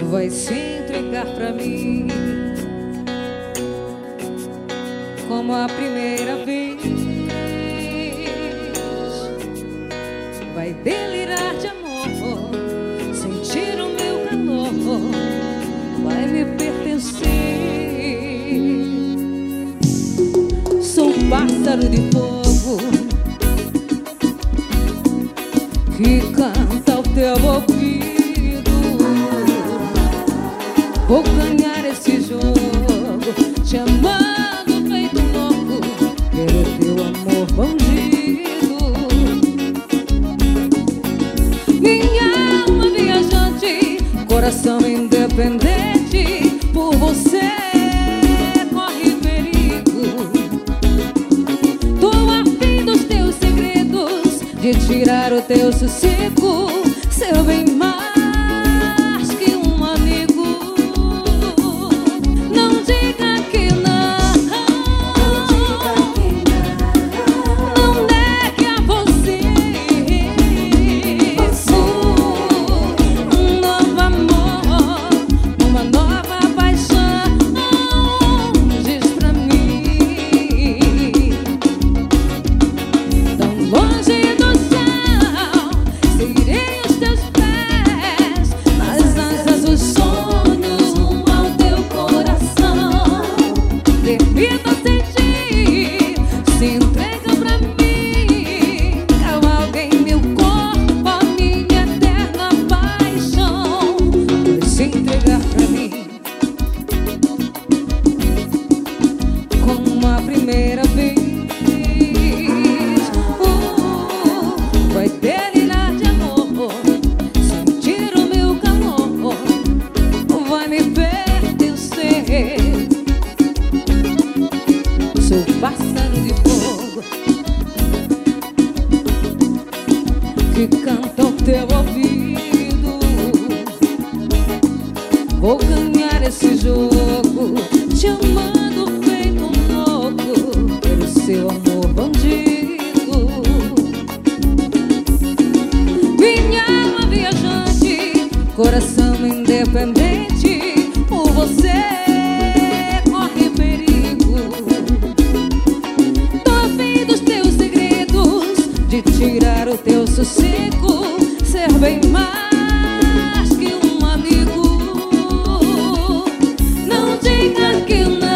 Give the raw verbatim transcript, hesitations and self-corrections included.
vai se entregar pra mim como a primeira vez. Vai delirar de amor, sentir o meu calor, vai me pertencer. Sou um pássaro de fogo que canta ao teu ouvido. Vou ganhar esse jogo, te amando feito louco, quero teu amor bandido. Minha alma viajante, coração independente, por você corre perigo. Tô afim dos teus segredos, de tirar o teu sossego, seu bem mais que um amigo. Não diga que não, não negue a você um novo amor, uma nova paixão. Diz pra mim, tão longe do céu, seguirei os teus pés, nas asas do sono, rumo ao teu coração. Permita sentir, se entrega pra mim, cavalga em meu corpo a minha eterna paixão. Vai se entregar pra mim como a primeira vez. Uh, vai delirar de amor, sentir o meu calor, vai me pertencer. Sou pássaro de fogo que canta ao teu ouvido. Vou ganhar esse jogo, te amando feito um louco, quero seu amor bandido. Minha alma viajante, coração independente, por você corre perigo. Tô afim dos teus segredos, de tirar o teu sossego, ser bem mais que um amigo. Não diga que não.